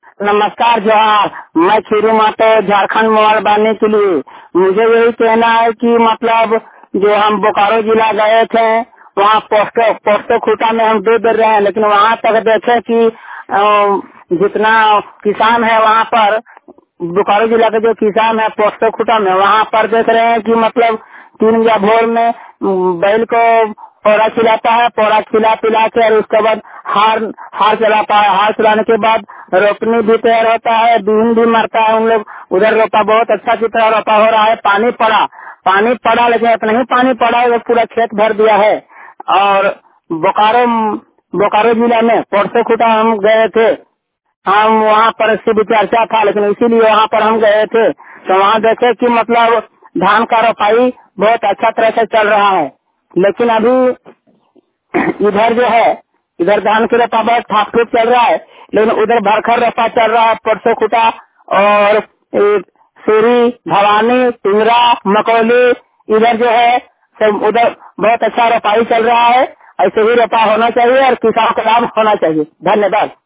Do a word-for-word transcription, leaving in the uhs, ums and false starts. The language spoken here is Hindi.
नमस्कार जोहार। मैं खीरू मातो झारखंड मोबाइल बांधने के लिए मुझे यही कहना है कि मतलब जो हम बोकारो जिला गए थे वहाँ पोस्टो पोस्टो खूटा में हम दूध दे रहे हैं, लेकिन वहाँ तक देखे कि अ, जितना किसान है वहाँ पर बोकारो जिला के जो किसान है पोस्टो खूटा में वहाँ पर देख रहे हैं कि मतलब तीन या भोर में अम, बैल को पौड़ा खिलाता है, पौड़ा खिला पिला के और उसके बाद हार हार चलाता है। हार चलाने के बाद रोपनी भी तैयार होता है, बीन भी मरता है। उन लोग उधर रोपा बहुत अच्छा की तरह रोपा हो रहा है। पानी पड़ा पानी पड़ा लेकिन इतना ही पानी पड़ा है वो पूरा खेत भर दिया है। और बोकारो बोकारो जिला में परसों खुटा हम गए थे, हम वहाँ पर इसकी भी चर्चा था, लेकिन इसीलिए वहाँ पर हम गए थे तो वहाँ देखे कि मतलब धान का रोपाई बहुत अच्छा तरह से चल रहा है। लेकिन अभी इधर जो है इधर धान की रोपा बहुत ठाक ठूक चल रहा है, लेकिन उधर भरखर रोपा चल रहा है। परसों खुटा और ए, सूरी भवानी पिंगरा मकौली इधर जो है सब उधर बहुत अच्छा रोपाई चल रहा है। ऐसे ही रोपा होना चाहिए और किसान को लाभ होना चाहिए। धन्यवाद।